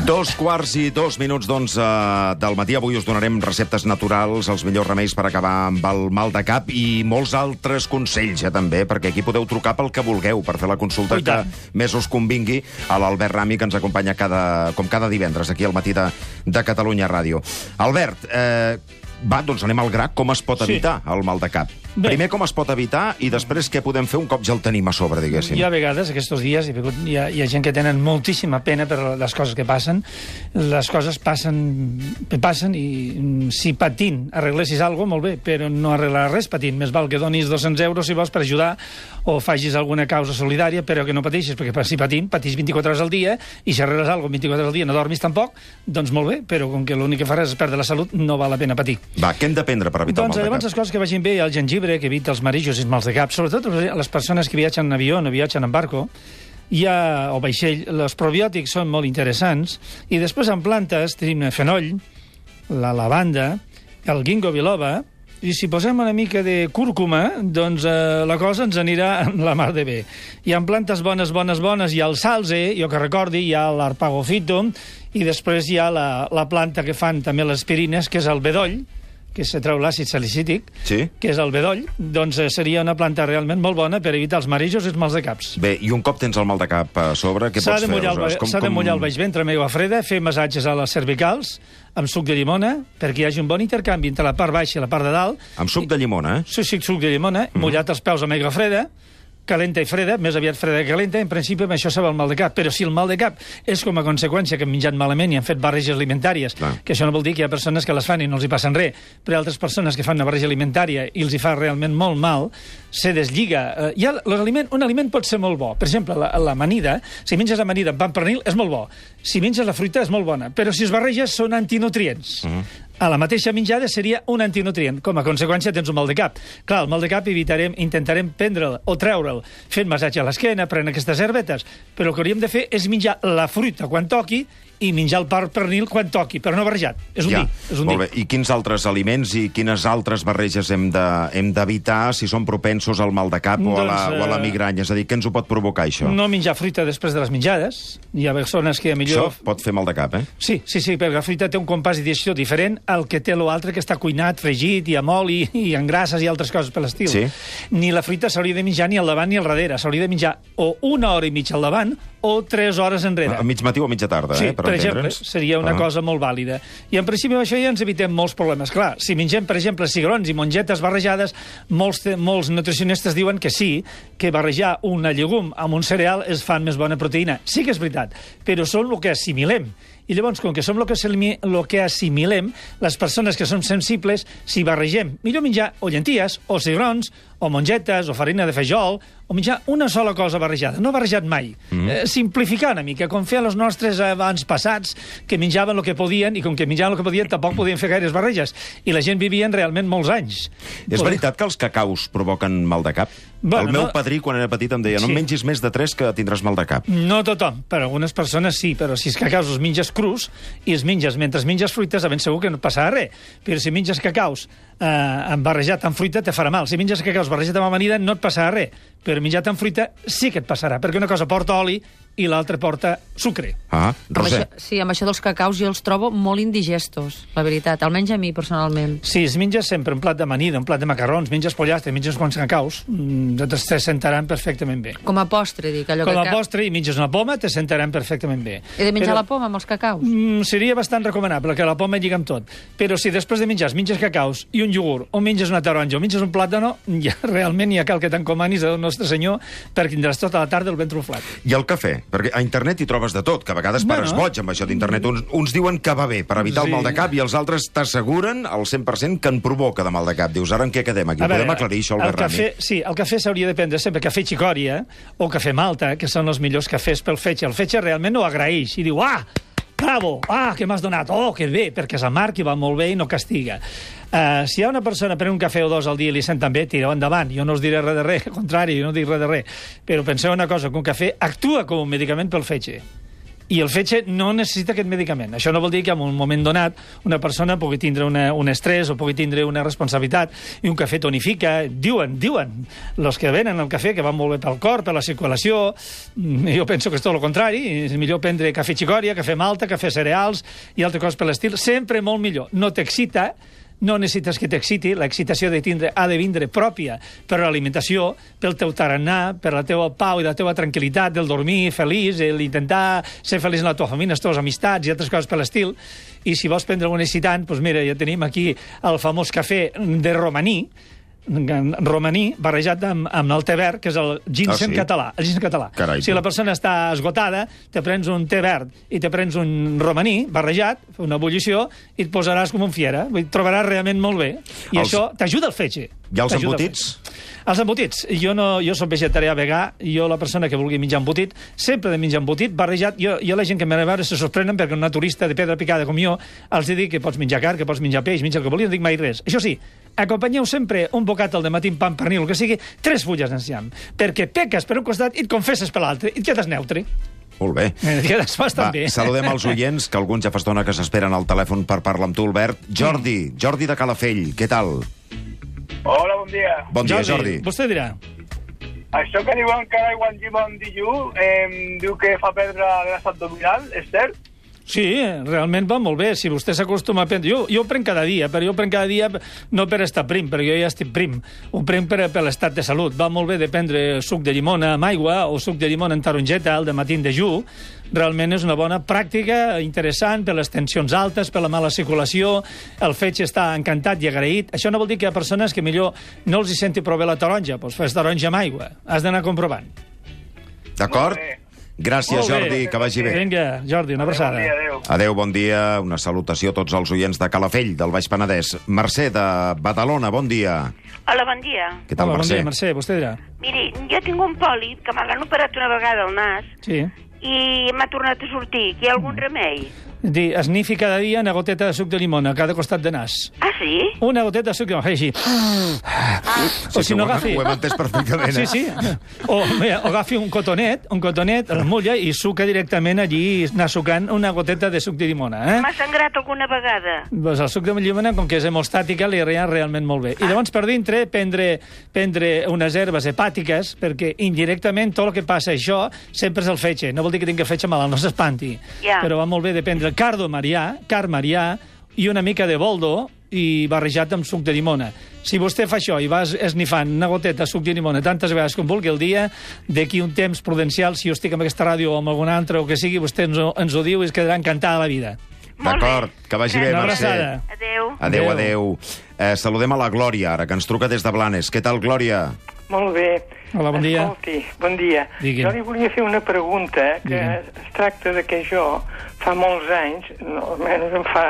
2:02 del matí. Avui us donarem receptes naturals, els millors remeis per acabar amb el mal de cap i molts altres consells, també, perquè aquí podeu trucar pel que vulgueu per fer la consulta que més us convingui a l'Albert Rami, que ens acompanya com cada divendres aquí al matí de Catalunya Ràdio. Albert, doncs anem al gra. Com es pot evitar el mal de cap? Primer, com es pot evitar, i després què podem fer un cop ja el tenim a sobre, diguéssim. Hi ha vegades, aquests dies, hi ha gent que tenen moltíssima pena per les coses que passen. Les coses passen i si patint arreglessis alguna cosa, molt bé, però no arreglar res patint. Més val que donis 200 euros, si vols, per ajudar, o facis alguna causa solidària, però que no pateixis, perquè si patís 24 hores al dia, i si arregles alguna cosa 24 hores al dia no dormis tampoc, doncs molt bé, però com que l'únic que faràs és perdre la salut, no val la pena patir. Va, què hem de prendre per evitar el mal de cap? Llavors, les coses que vagin bé, el gengibre, que evita els marijos i els mals de cap, sobretot les persones que viatgen en avió o viatgen en barco, o vaixell, els probiòtics són molt interessants, i després en plantes tenim el fenoll, la lavanda, el ginkgo biloba, i si posem una mica de cúrcuma, doncs la cosa ens anirà la mar de bé. Hi ha plantes bones, hi ha el salze, jo que recordi, hi ha l'arpagofito, i després hi ha la planta que fan també les aspirines, que és el bedoll, que se treu l'àcid salicític, que és el bedoll, doncs seria una planta realment molt bona per evitar els marijos i els mals de caps. Bé, i un cop tens el mal de cap a sobre, què pots fer? S'ha de mullar el baix ventre amb aigua freda, fer massatges a les cervicals, amb suc de llimona, perquè hi hagi un bon intercanvi entre la part baixa i la part de dalt. Amb suc de llimona, eh? Sí, suc de llimona, mullat els peus amb aigua freda, calenta i freda, més aviat freda que calenta, en principi amb això se va el mal de cap. Però si el mal de cap és com a conseqüència que han menjat malament i han fet barreges alimentàries, que això no vol dir que hi ha persones que les fan i no els hi passen res, però hi ha altres persones que fan una barreja alimentària i els hi fa realment molt mal, se deslliga. Un aliment pot ser molt bo. Per exemple, l'amanida, si menges amanida amb pa amb pernil, és molt bo. Si menges la fruita, és molt bona. Però si es barreges, són antinutrients. A la mateixa menjada seria un antinutrient. Com a conseqüència tens un mal de cap. Clar, el mal de cap intentarem prendre'l o treure'l fent massatge a l'esquena, prenent aquestes herbetes, però el que hauríem de fer és menjar la fruita quan toqui i menjar el pa pernil quan toqui, però no barrejat. És un dir. Molt bé. I quins altres aliments i quines altres barreges hem d'evitar si som propensos al mal de cap o a la migranya? És a dir, què ens ho pot provocar, això? No menjar fruita després de les menjades. Hi ha persones que millor... Això pot fer mal de cap, eh? Sí, perquè la fruita té un compàs de digestió diferent al que té l'altre, que està cuinat, fregit, i amb oli, i amb grasses i altres coses per l'estil. Ni la fruita s'hauria de menjar ni al davant ni al darrere. S'hauria de menjar o 1 hora i mitja al davant o 3 hores enrere. A mig matí o a mitja tarda, per exemple, seria una cosa molt vàlida. I en principi amb això ja ens evitem molts problemes. Clar, si mengem, per exemple, cigrons i mongetes barrejades, molts nutricionistes diuen que sí, que barrejar una llegum amb un cereal es fan més bona proteïna. Sí que és veritat, però són el que assimilem. I llavors, com que som el que assimilem, les persones que som sensibles, si barregem, millor menjar o llenties, o cigrons, o mongetes, o farina de feijoal, o menjar una sola cosa barrejada, no barrejat mai. Simplificar una mica, com feien els nostres abans passats, que menjaven el que podien, i com que menjaven el que podien, tampoc podien fer gaires barreges. I la gent vivien realment molts anys. És veritat que els cacaus provoquen mal de cap? El meu padrí, quan era petit, em deia no mengis més de 3 que tindràs mal de cap. No tothom, per algunes persones sí, però si els cacaus els menges crus i els menges mentre menges fruites, de ben segur que no et passarà res. Però si menges cacaus barrejat amb fruita, te farà mal. Si menges cacaus barrejat amb amanida, no et passarà res. Però menjat amb fruita sí que et passarà, perquè una cosa porta oli i l'altra porta sucre. Roser. Sí, amb això dels cacaus jo els trobo molt indigestos, la veritat, almenys a mi personalment. Si es menges sempre un plat d'amanida, un plat de macarrons, menges pollastre, menges quants cacaus, te sentaran perfectament bé. Com a postre, dic. Com a postre, i menges una poma, te sentaran perfectament bé. He de menjar la poma amb els cacaus? Seria bastant recomanable, que la poma lliga amb tot. Però si després de menges cacaus i un iogurt, o menges una taronja, o menges un plàtano, ja realment ja cal que t'encomanis al nostre senyor, perquè tindràs tota la tarda el ventre inflat. I el cafè? Perquè a internet hi trobes de tot, que a vegades pares boig amb això d'internet. Uns diuen que va bé per evitar el mal de cap i els altres t'asseguren al 100% que en provoca de mal de cap. Dius, ara en què quedem aquí? Podem aclarir això, Albert Rami? Sí, el cafè s'hauria de prendre sempre cafè xicòria o cafè malta, que són els millors cafès pel fetge. El fetge realment no agraeix i diu, bravo, que m'has donat, que bé, perquè és amarg i va molt bé i no castiga. Si hi ha una persona pren un cafè o 2 al dia i li senten bé, tireu endavant. Jo no us diré res de res, al contrari, jo no dic res de res. Però penseu una cosa, que un cafè actua com un medicament pel fetge. I el fetge no necessita aquest medicament. Això no vol dir que en un moment donat una persona pugui tindre un estrès o pugui tindre una responsabilitat i un cafè tonifica. Diuen, els que venen el cafè, que van molt bé pel cor, per la circulació. Jo penso que és tot el contrari. És millor prendre cafè xicòria, cafè malta, cafè cereals i altres coses per l'estil. Sempre molt millor. No t'excita, no necessites que t'exciti, l'excitació ha de vindre pròpia per l'alimentació, pel teu tarannà, per la teva pau i la teva tranquil·litat, del dormir feliç, l'intentar ser feliç en la teva família, les teves amistats i altres coses per l'estil. I si vols prendre algun excitant, doncs mira, ja tenim aquí el famós cafè de romaní barrejat amb el té verd, que és el ginseng català. El ginseng català. Carai, si la persona està esgotada, te prens un té verd i te prens un romaní barrejat, una ebullició, i et posaràs com un fiera. Et trobaràs realment molt bé. I això t'ajuda al fetge. I els embotits? Els embotits. Jo soc vegetarià vegà, jo la persona que vulgui menjar embotit, sempre de menjar embotit barrejat. Jo la gent que m'ha de veure se sorprenen perquè una turista de pedra picada com jo els dic que pots menjar carn, que pots menjar peix, menja el que volia, no dic mai res. Això sí, acompanyeu sempre un bocat al dematí amb pa amb pernil, el que sigui, 3 fulles d'enciam, perquè peques per un costat i et confesses per l'altre, i et quedes neutre. Molt bé. Et quedes bastant bé. Saludem els oients, que alguns ja fa estona que s'esperen al telèfon per parlar amb tu, Albert. Jordi de Calafell, què tal? Hola, bon dia. Bon dia, Jordi. Vostè dirà. Això que diuen que l'aigua en Jimon Dijú diu que fa perdre grasa abdominal, és cert? Sí, realment va molt bé. Si vostè s'acostuma a prendre... Jo ho prenc cada dia, però jo ho prenc cada dia no per estar prim, perquè jo ja estic prim. Ho prenc per l'estat de salut. Va molt bé de prendre suc de llimona amb aigua o suc de llimona en tarongeta al dematí en dejú. Realment és una bona pràctica, interessant, per les tensions altes, per la mala circulació. El fetge està encantat i agraït. Això no vol dir que hi ha persones que millor no els hi senti prou bé la taronja. Doncs fes taronja amb aigua. Has d'anar comprovant. D'acord? Gràcies, Jordi, que vagi bé. Vinga, Jordi, una abraçada. Adéu, bon dia. Una salutació a tots els oients de Calafell, del Baix Penedès. Mercè, de Badalona, bon dia. Hola, bon dia. Què tal, Hola, Mercè? Bon dia, Mercè, vostè dirà. Miri, jo tinc un pòlip que me l'han operat una vegada al nas Sí. i m'ha tornat a sortir. Hi ha algun remei? Esnifi cada dia una goteta de suc de llimona a cada costat de nas. Ah, sí? Una goteta de suc de llimona, així. O si no agafi... Ho hem entès perfectament, Sí, sí. O agafi un cotonet, el mulla i suca directament allí, anar sucant una goteta de suc de llimona. M'ha sangrat alguna vegada. Doncs el suc de llimona, com que és hemostàtica, li irà realment molt bé. I llavors, per dintre, prendre unes herbes hepàtiques, perquè indirectament tot el que passa això sempre és el fetge. No vol dir que tingui fetge malalt, no s'espanti. Ja. Però va molt bé de prendre car marià i una mica de boldo i barrejat amb suc de llimona. Si vostè fa això i vas esnifant una goteta de suc de llimona tantes vegades com vulgui al dia, d'aquí un temps prudencial, si jo estic amb aquesta ràdio o amb alguna altra o que sigui, vostè ens ho diu i es quedarà encantada de la vida. D'acord, que vagi bé, Mercè. Adéu. Saludem a la Glòria, ara, que ens truca des de Blanes. Què tal, Glòria? Molt bé. Hola, bon dia. Escolti, bon dia. Digui'm. Jo li volia fer una pregunta que es tracta de que jo fa molts anys, no, almenys em fa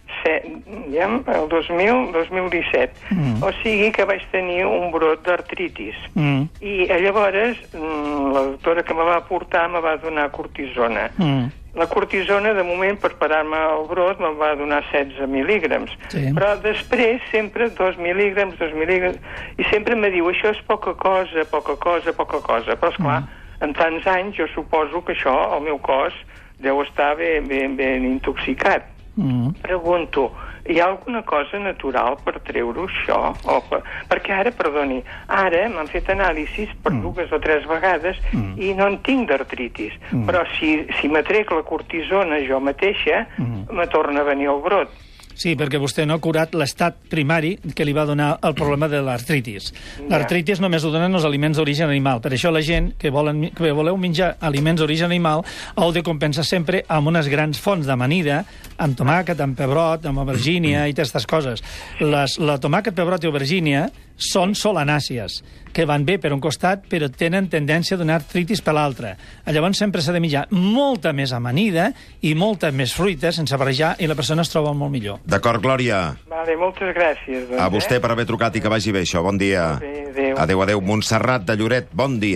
el 2017, o sigui que vaig tenir un brot d'artritis. I llavors la doctora que me va portar me va donar cortisona. La cortisona, de moment, per parar-me el brot, me'n va donar 16 mil·lígrams. Sí. Però després, sempre 2 mil·lígrams, i sempre me diu, això és poca cosa. Però, esclar, en tants anys, jo suposo que això, el meu cos, deu estar ben intoxicat. Pregunto, hi ha alguna cosa natural per treure això? Perquè ara, perdoni, m'han fet anàlisis per 2 o 3 vegades i no en tinc d'artritis. Però si m'atrec la cortisona jo mateixa, me torna a venir el brot. Sí, perquè vostè no ha curat l'estat primari que li va donar el problema de l'artritis. L'artritis només ho donen els aliments d'origen animal. Per això la gent que voleu menjar aliments d'origen animal heu de compensar sempre amb unes grans fonts d'amanida, amb tomàquet, amb pebrot, amb aubergínia i aquestes coses. La tomàquet, pebrot i aubergínia són solanàcies, que van bé per un costat, però tenen tendència a donar artritis per l'altre. Llavors sempre s'ha de menjar molta més amanida i molta més fruita sense barrejar i la persona es troba molt millor. D'acord, Glòria. Vale, moltes gràcies. A vostè per haver trucat i que vagi bé això. Bon dia. Adéu. Adéu. Montserrat de Lloret, bon dia.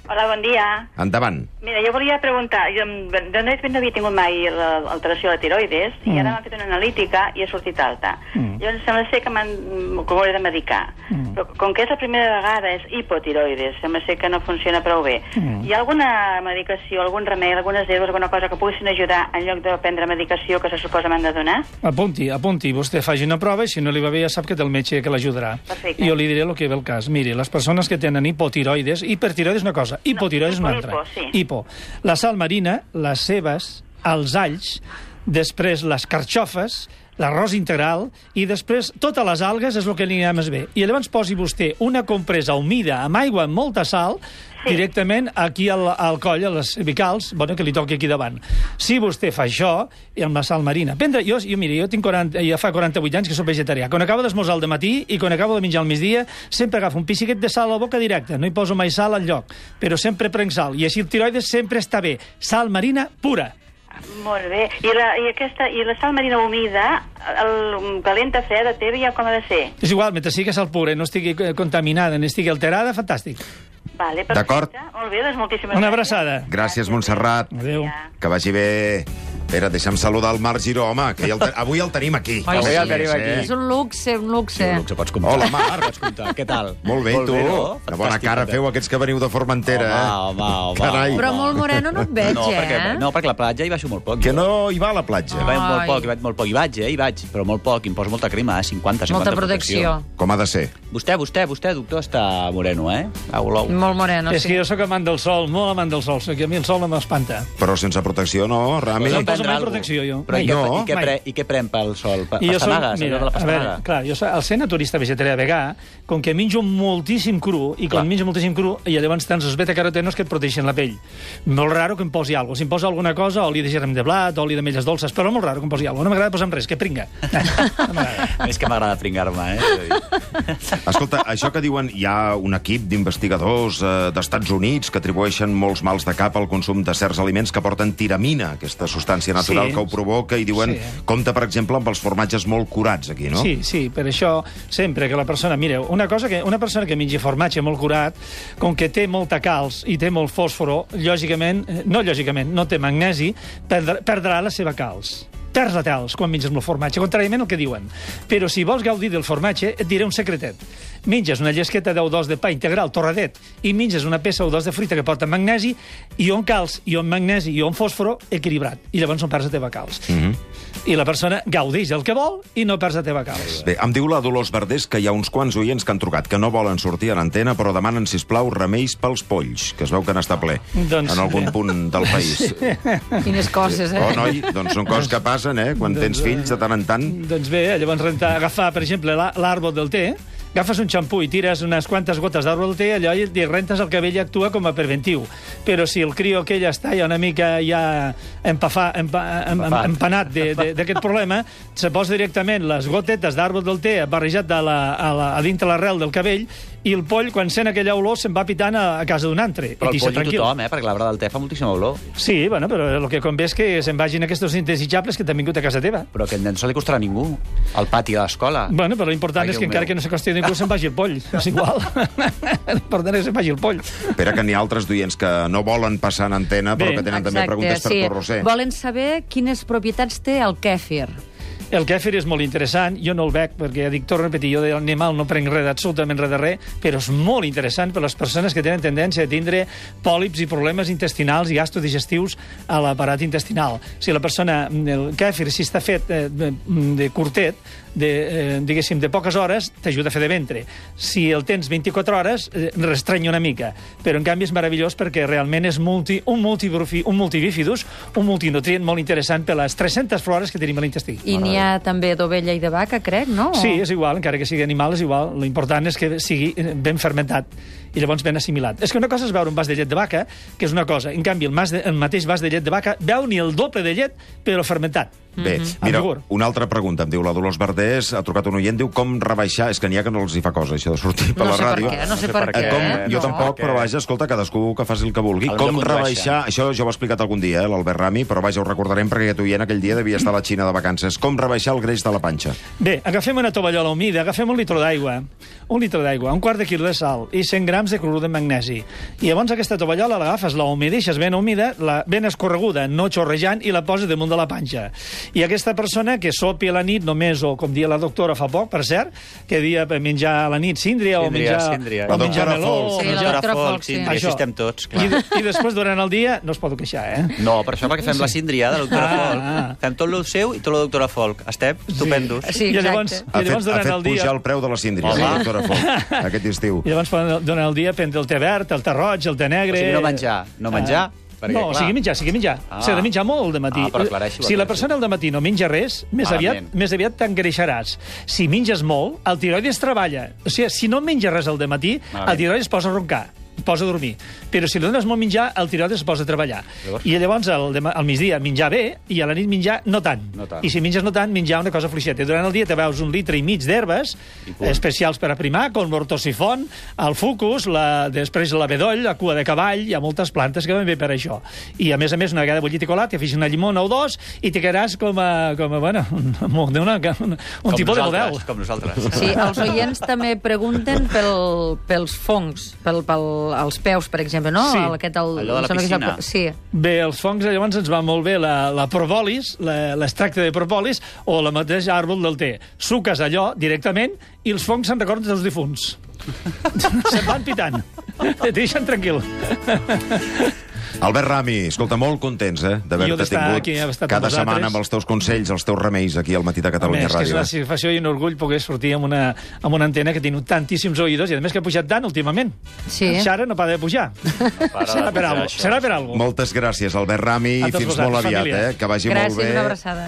Hola, bon dia. Endavant. Mira, jo volia preguntar, jo de no havia tingut mai l'alteració de la tiroides i ara m'han fet una analítica i he sortit alta. Llavors sembla ser que m'hauré de medicar. Però com que és la primera vegada és hipotiroides, sembla ser que no funciona prou bé. Hi ha alguna medicació, algun remei, algunes herbes, alguna cosa que poguessin ajudar en lloc de prendre medicació que se suposa m'han de donar? Apunti. Vostè faci una prova i si no li va bé ja sap que té el metge que l'ajudarà. Perfecte. Jo li diré el que ve el cas. Miri, les persones que tenen hipotiroides, hipertiroides és una cosa, hipotiroides és una altra. Hipo, sí. Hipo. La sal marina, les cebes, els alls, després les carxofes, l'arròs integral i després totes les algues és el que li anirà més bé. I llavors posi vostè una compresa humida amb aigua amb molta sal directament aquí al coll, a les cervicals, que li toqui aquí davant. Si vostè fa això, i amb la sal marina... Mira, jo tinc ja fa 48 anys que soc vegetarià. Quan acabo d'esmorzar al dematí i quan acabo de menjar al migdia, sempre agafo un pessiquet de sal a la boca directa. No hi poso mai sal al lloc, però sempre prenc sal. I així el tiroides sempre està bé. Sal marina pura. Molt bé. I la sal marina humida, el calenta, freda, teva, ja com ha de ser? És igual, mentre sigui sal pura i no estigui contaminada, ni estigui alterada, fantàstic. Vale, d'acord. Molt bé, doncs moltíssimes gràcies. Una abraçada. Gràcies, Montserrat. Adéu. Que vagi bé. Espera, deixa'm saludar el Marc Giró, home, que avui el tenim aquí. Avui el tenim aquí. És un luxe, un luxe. Un luxe, pots comptar. Hola, Marc. Pots comptar. Què tal? Molt bé, tu. No? Una bona cara feu aquests que veniu de Formentera, home. Carai. Però molt moreno no et veig, No, perquè a la platja hi baixo molt poc. Que no hi va a la platja. Hi vaig molt poc. Hi vaig, però molt poc. Em poso molta crema, 50 Molta protecció. Com ha de ser? Vostè, doctor, està moreno, Molt moreno, És que jo sóc amant del sol, molt amant del sol. Que a mi el sol no m'espanta. Però sense protecció, no, Rami? No poso mai protecció, jo. Però i què pren pel sol? Pastanagues, allò de la pastanaga? Clar, jo al ser naturista vegetarià vegà, com que menjo moltíssim cru, i quan menjo moltíssim cru, i llavors tants els beta-carotenos que et protegeixen la pell. Molt raro que em posi alguna cosa. Si em posa alguna cosa, oli de germ de blat, oli d'ametlles dolces, però molt raro que em posi alguna cosa. No m'agrada posar res, que pringa. És que m'agrada pringar-me, Escolta, això que diuen, hi ha un equip d'investigadors d'Estats Units que atribueixen molts mals de cap al consum de certs aliments que porten tiramina, aquesta substància natural que ho provoca, i diuen, compta, per exemple, amb els formatges molt curats aquí, no? Sí, per això, sempre que la persona... Mireu, una persona que mengi formatge molt curat, com que té molta calç i té molt fòsforo, no té magnesi, perdrà la seva calç. Perds la calç quan menges molt formatge, contràriament al que diuen. Però si vols gaudir del formatge, et diré un secretet. Menges una llesqueta d'1,2 de pa integral, torradet, i menges una peça o 2 de fruita que porta magnesi, i un calç, i un magnesi, i un fòsforo equilibrat. I llavors no perds la teva calç. I la persona gaudeix el que vol i no perds la teva calç. Bé, em diu la Dolors Verdés que hi ha uns quants oients que han trucat, que no volen sortir a l'antena, però demanen, sisplau, remeis pels polls, que es veu que n'està ple en algun punt del país. Quines coses, Oh, noi, doncs són coses que passen, quan tens fills de tant en tant. Doncs bé, llavors agafar, per exemple, l'àrbol del té, agafes un xampú i tires unes quantes gotes d'àrbol del té, allò i rentes el cabell, actua com a preventiu. Però si el crio que ella està ja una mica empanat d'aquest problema, se posa directament les gotetes d'àrbol del té barrejat a dintre l'arrel del cabell, i el poll, quan sent aquella olor, se'n va pitant a casa d'un altre. Però el poll i tothom, perquè l'arbre del té fa moltíssima olor. Sí, però el que convé és que se'n vagin aquests indesitjables que t'han vingut a casa teva. Però que no se li costarà a ningú, al pati de l'escola. Però l'important és que encara que no s'acosti ningú se'n vagi el poll. És igual. L'important és que se'n vagi el poll. Espera, que n'hi ha altres d'oients que no volen passar en antena, però que tenen també preguntes per Roser. Volen saber quines propietats té el kèfir. El kèfir és molt interessant, jo no el bec, perquè dic, torno a repetir, jo d'animal no prenc res, absolutament res de res, però és molt interessant per les persones que tenen tendència a tindre pòlips i problemes intestinals i gastrodigestius a l'aparat intestinal. Si la persona, el kèfir, si està fet de curtet, diguéssim, de poques hores, t'ajuda a fer de ventre. Si el tens 24 hores, restreny una mica. Però, en canvi, és meravellós perquè realment és un multibífidus, un multinutrient molt interessant per les 300 flores que tenim a l'intestí. I n'hi ha també d'ovella i de vaca, crec, no? Sí, és igual, encara que sigui animal, és igual. L'important és que sigui ben fermentat i llavors ben assimilat. És que una cosa és beure un vas de llet de vaca, que és una cosa. En canvi, el mateix vas de llet de vaca veu ni el doble de llet, però fermentat. Bé, mira, una altra pregunta. Em diu la Dolors Verdés, ha trucat un oient, diu com rebaixar... És que n'hi ha que no els hi fa cosa, això de sortir per la ràdio. No sé per què. Jo tampoc, però vaja, escolta, cadascú que faci el que vulgui. Com rebaixar... Això ja ho ha explicat algun dia, l'Albert Rami, però vaja, ho recordarem perquè aquest oient aquell dia devia estar a la Xina de vacances. Com rebaixar el greix de la panxa? Bé, agafem una tovallola humida, agafem un litre d'aigua, un quart de quilo de sal i 100 grams grams de clorur de magnesi. I llavors aquesta tovallola l'agafes, la humideixes ben humida, ben escorreguda, no xorrejant, i la poses damunt de la panxa. I aquesta persona que sopi a la nit només, o com dia la doctora fa poc, per cert, que dia menjar a la nit síndria o menjar meló... Sí, la doctora Folk, sí. Així estem tots, clar. I després, durant el dia, no es pot queixar, No, per això perquè fem la síndria de la doctora Folk. Fem tot el seu i tot la doctora Folk. Estem estupendos. Sí, I llavors Ha durant fet el dia... pujar el preu de la síndria, la doctora Folk, aquest estiu. I llavors, durant el dia, prendre el té verd, el té roig, el té negre... O sigui, no menjar. Perquè, no, sigui menjar. S'ha de menjar molt de matí. Però aclareixi-ho. Si la persona al matí no menja res, més aviat t'engreixaràs. Si menges molt, el tiroides treballa. O sigui, si no menges res al matí, el tiroides es posa a roncar, posa a dormir. Però si li dones molt menjar, el tiroides es posa a treballar. I llavors al migdia menjar bé i a la nit menjar no tant. I si menges no tant, menjar una cosa fluixeta. Durant el dia te veus 1,5 litros d'herbes especials per aprimar, com l'ortosifon, el fucus, després la bedoll, la cua de cavall, hi ha moltes plantes que van bé per això. I a més, una vegada bullit i colat, t'hi afixes una llimona o dos i te quedaràs un tipus de model. Com nosaltres. Sí, els oients també pregunten pels fongs, els peus, per exemple, no? Sí. Allò de la piscina. Sí. Bé, els fongs, llavors ens va molt bé la propolis, l'extracte de propolis, o la mateixa àrbol del té. Suques allò directament i els fongs se'n recorden dels difunts. Se'n van pitant. Te deixen tranquil. Albert Rami, escolta, molt contents d'haver-te tingut cada setmana amb els teus consells, els teus remeis aquí al Matí de Catalunya Ràdio. És una satisfacció i un orgull poder sortir amb una antena que tinc tantíssims oïdors i a més que ha pujat tant últimament. Sí. Ara no para de pujar. Serà per alguna cosa. Moltes gràcies, Albert Rami, i fins molt aviat. Que vagi molt bé. Gràcies, una abraçada.